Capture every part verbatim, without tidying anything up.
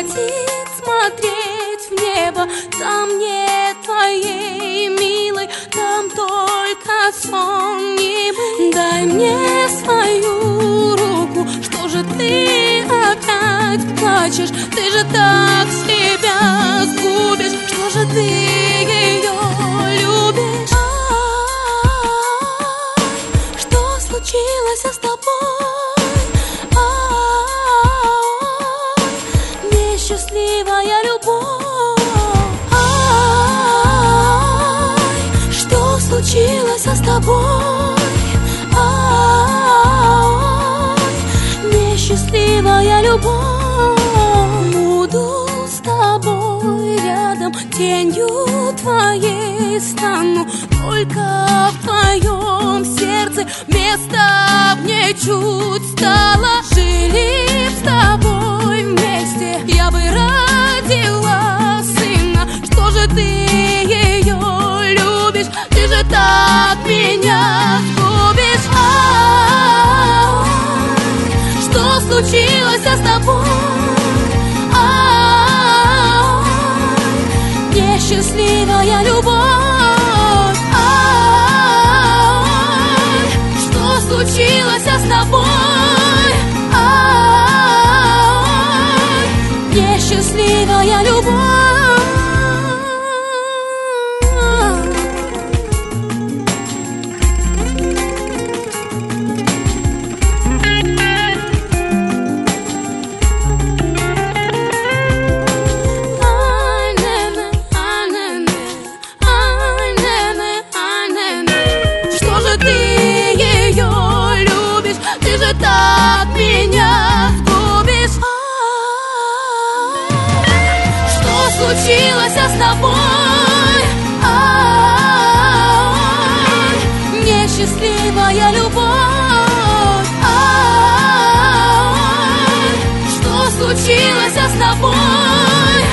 хватит смотреть в небо. Там нет твоей милой, там только сон немый. Дай мне свою руку, что же ты опять плачешь? Ты же так себя сгубишь, что же ты ее любишь? Ай, что случилось с тобой? Несчастливая любовь. Ай, что случилось с тобой? Ай, несчастливая любовь. Буду с тобой рядом, тенью твоей стану, только в твоем сердце места мне чуть стало. Жили б с тобой вместе, я бы родила сына. Что же ты ее любишь? Ты же так меня губишь. Ай, что случилось с тобой? Ай, несчастливая любовь. Ай, что случилось с тобой? Ай, несчастливая любовь. Так меня сгубишь. Что случилось с тобой? Ай, несчастливая любовь. Ай, что случилось с тобой?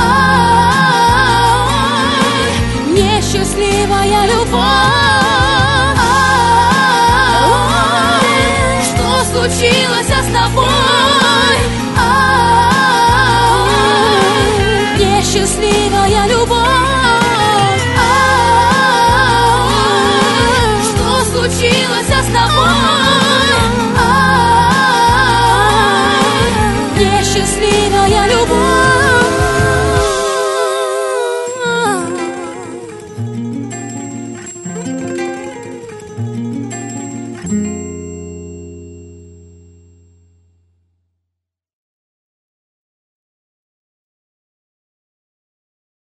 Ай, несчастливая любовь. Случилось с тобой? Ай, несчастливая любовь. Ай, что случилось с тобой? Ай, несчастливая любовь.